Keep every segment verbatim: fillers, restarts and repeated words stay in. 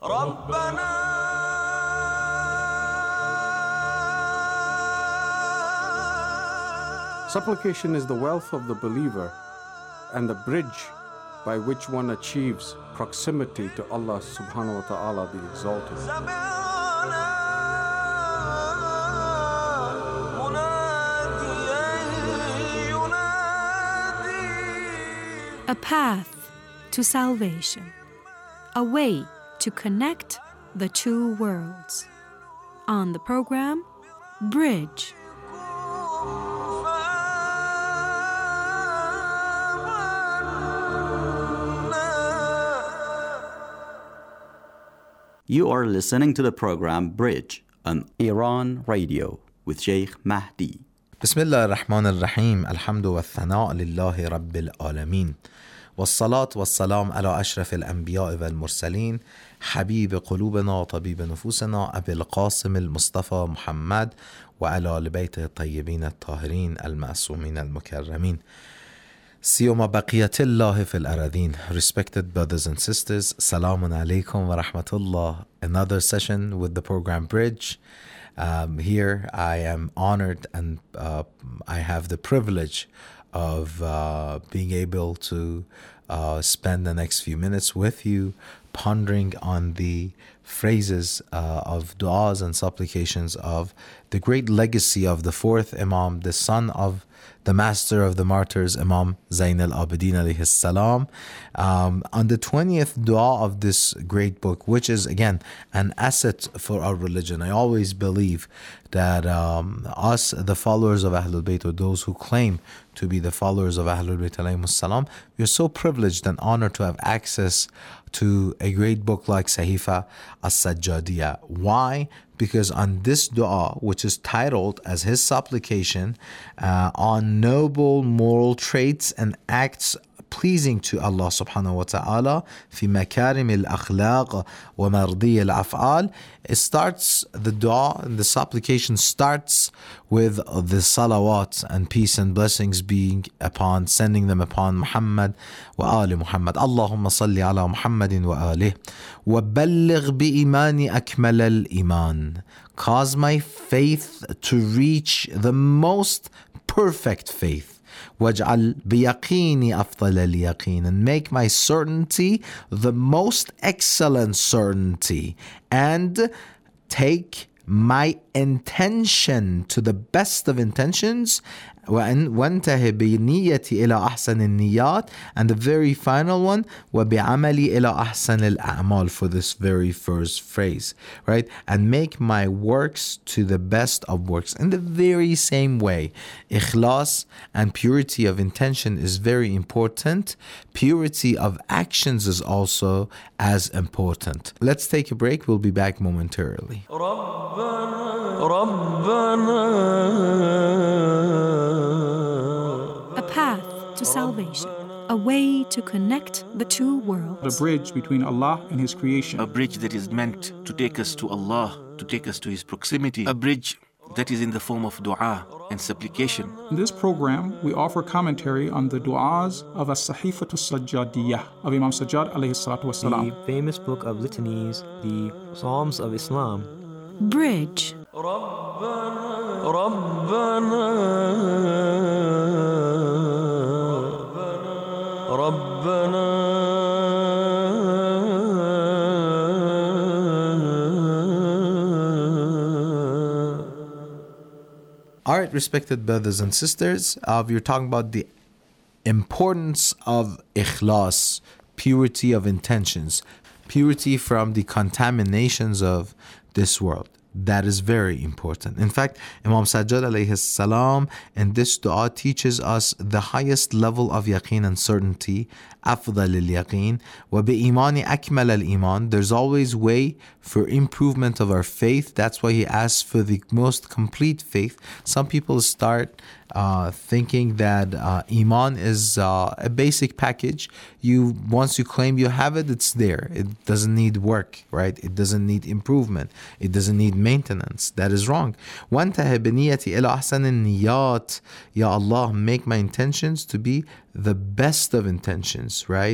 Supplication is the wealth of the believer and the bridge by which one achieves proximity to Allah subhanahu wa ta'ala the Exalted. A path to salvation, a way to connect the two worlds. On the program, Bridge. You are listening to the program Bridge on Iran Radio with Sheikh Mahdi. بسم الله الرحمن الرحيم الحمد والثناء لله رب العالمين والصلاة والسلام على أشرف الأنبياء والمرسلين حبيب قلوبنا وطبيب نفوسنا أبي القاسم المصطفى محمد وعلى آل بيته الطيبين الطاهرين المعصومين المكرمين سيما بقية الله في الأراضين. Respected brothers and sisters, Salamun alaikum wa rahmatullah. Another session with the program Bridge. Um, here I am honored and uh, I have the privilege of uh, being able to uh, spend the next few minutes with you pondering on the phrases uh, of du'as and supplications of the great legacy of the fourth Imam, the son of the master of the martyrs, Imam Zayn al-Abidin alayhi salam. Um, on the twentieth dua of this great book, which is again an asset for our religion. I always believe that um, us, the followers of Ahlul Bayt, or those who claim to be the followers of Ahlul Bayt alayhi salam, we are so privileged and honored to have access to a great book like Sahifa As-Sajjadiyah. Why? Because on this dua, which is titled as his supplication uh, on noble moral traits and acts pleasing to Allah subhanahu wa ta'ala, fi makarim al-akhlaq wa mardi al-af'al, it starts, the dua and the supplication starts with the salawat and peace and blessings being upon, sending them upon Muhammad wa ali Muhammad. Allahumma salli ala Muhammadin wa alih wa balligh bi imani akmal al-iman. Cause my faith to reach the most perfect faith. وَاجْعَلْ بِيَقِينِ أَفْضَلَ الْيَقِينِ, and make my certainty the most excellent certainty, and take my intention to the best of intentions, وَانْتَهِ بِنِيَّتِ إِلَى أَحْسَنِ النِّيَّاتِ, and the very final one, وَبِعَمَلِ إِلَى أَحْسَنِ الْأَعْمَالِ, for this very first phrase, right? And make my works to the best of works. In the very same way, ikhlas and purity of intention is very important. Purity of actions is also as important. Let's take a break. We'll be back momentarily. A path to salvation, a way to connect the two worlds. The bridge between Allah and His creation. A bridge that is meant to take us to Allah, to take us to His proximity. A bridge that is in the form of dua and supplication. In this program, we offer commentary on the du'as of As-Sahifa As-Sajjadiyah of Imam Sajjad alayhi salatu wasalam. The famous book of litanies, the Psalms of Islam. Bridge. All right, respected brothers and sisters, uh, we're talking about the importance of ikhlas, purity of intentions, purity from the contaminations of this world. That is very important. In fact, Imam Sajjad alayhi salam in this dua teaches us the highest level of yaqeen and certainty, afdal al-yaqeen, wa bi-imani akmal al-iman. There's always way for improvement of our faith. That's why he asks for the most complete faith. Some people start uh, thinking that uh, iman is uh, a basic package. You once you claim you have it, it's there. It doesn't need work, right? It doesn't need improvement. It doesn't need maintenance. That is wrong. وَانْتَهِ بِنِيَّتِ إِلَى أَحْسَنِ النِّيَّاتِ. Ya Allah, make my intentions to be the best of intentions, right?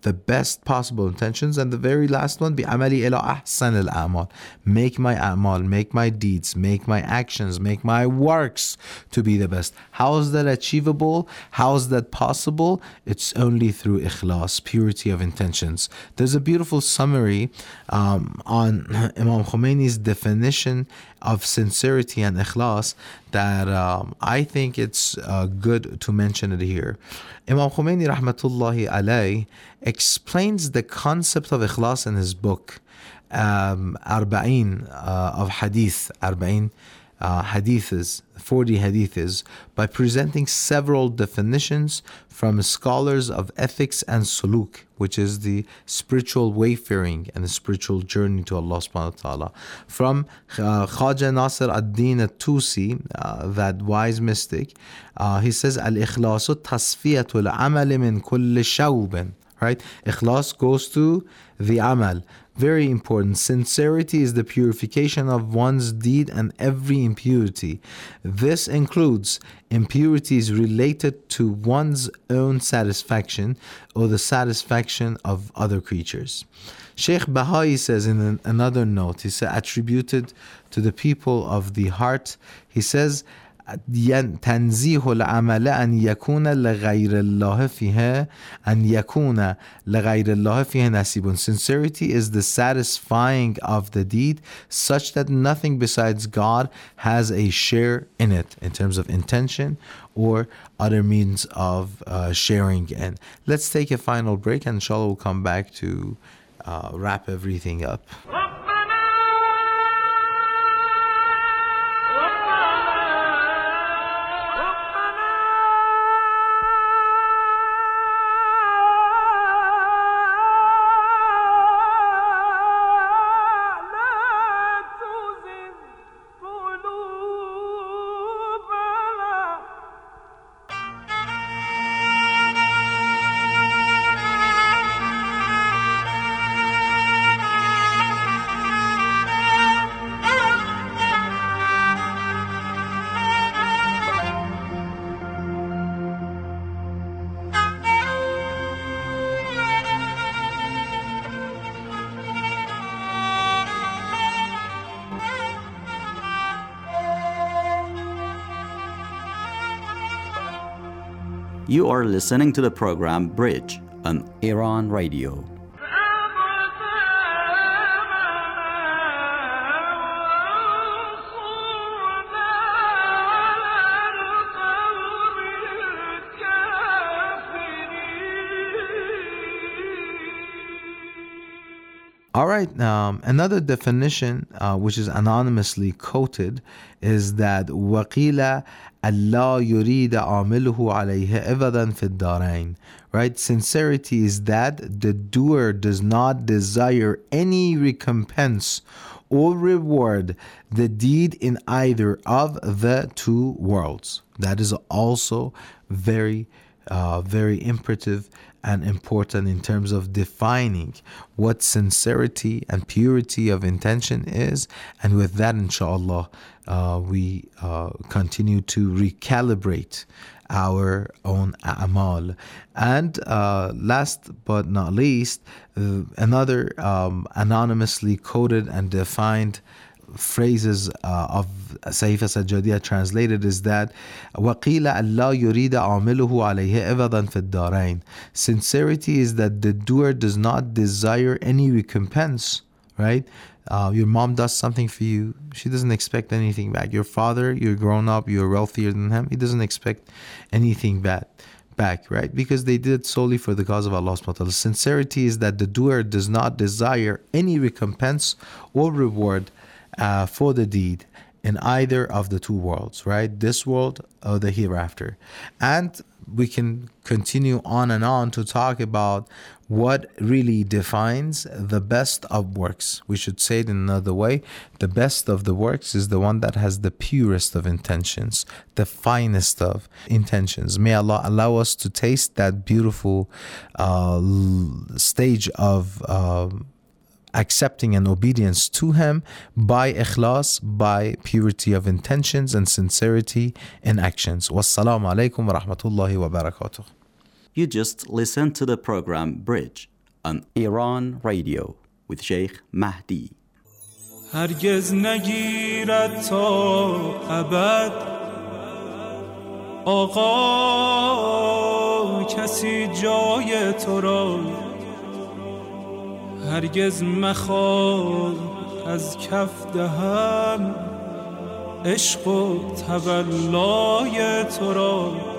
the best possible intentions. And the very last one, بِعَمَلِي إِلَىٰ أَحْسَنِ الْأَعْمَالِ, make my a'mal, make my deeds, make my actions, make my works to be the best. How is that achievable? How is that possible? It's only through ikhlas, purity of intentions. There's a beautiful summary um, on Imam Khomeini's definition of sincerity and ikhlas that um, I think it's uh, good to mention it here. Imam Khomeini rahmatullahi alayh explains the concept of ikhlas in his book um, Arba'in uh, of Hadith, Arba'in uh, Hadiths, forty Hadiths, by presenting several definitions from scholars of ethics and suluk, which is the spiritual wayfaring and the spiritual journey to Allah subhanahu wa ta'ala. From uh, Khaja Nasir ad-Din al-Tusi, uh, that wise mystic, uh, he says, Al-ikhlasu tasfiyatul amali min kulli shawbin. Right? Ikhlas goes to the amal. Very important. Sincerity is the purification of one's deed and every impurity. This includes impurities related to one's own satisfaction or the satisfaction of other creatures. Sheikh Bahai says in an, another note, he said, attributed to the people of the heart, he says, تنزيه العمل أن يكون لغير الله فيها أن يكون لغير الله فيها نصيب. Sincerity is the satisfying of the deed such that nothing besides God has a share in it in terms of intention or other means of uh, sharing. And let's take a final break, and inshallah we'll come back to uh, wrap everything up. You are listening to the program Bridge on Iran Radio. All right, um, another definition uh, which is anonymously quoted is that وَقِيلَ أَلَّا يُرِيدَ عَامِلُهُ عَلَيْهِ إِبَدًا فِي الدَّارَيْنِ. Right? Sincerity is that the doer does not desire any recompense or reward the deed in either of the two worlds. That is also very, uh, very imperative and important in terms of defining what sincerity and purity of intention is. And with that, inshallah, uh, we uh, continue to recalibrate our own a'mal. And uh, last but not least, uh, another um, anonymously quoted and defined phrases uh, of Sahifa Sajjadiyya translated is that وَقِيلَ أَلَّا يُرِيدَ عَامِلُهُ عَلَيْهِ إِبَدًا فِي الدَّارَيْنِ. Sincerity is that the doer does not desire any recompense, right? Uh, your mom does something for you, she doesn't expect anything back. Your father, you're grown up, you're wealthier than him, he doesn't expect anything back. back, right? Because they did it solely for the cause of Allah subhanahu wa ta'ala. Sincerity is that the doer does not desire any recompense or reward Uh, for the deed in either of the two worlds, right? This world or the hereafter. And we can continue on and on to talk about what really defines the best of works. We should say it in another way. The best of the works is the one that has the purest of intentions, the finest of intentions. May Allah allow us to taste that beautiful uh, stage of uh, accepting and obedience to Him by ikhlas, by purity of intentions and sincerity in actions. Wassalamu alaikum wa rahmatullahi wa barakatuh. You just listened to the program Bridge on Iran Radio with Sheikh Mahdi. هرگز نگیرد تا ابد آقا کسی جای تو را، هرگز مخواه از کف دهم عشق و تولای تو را.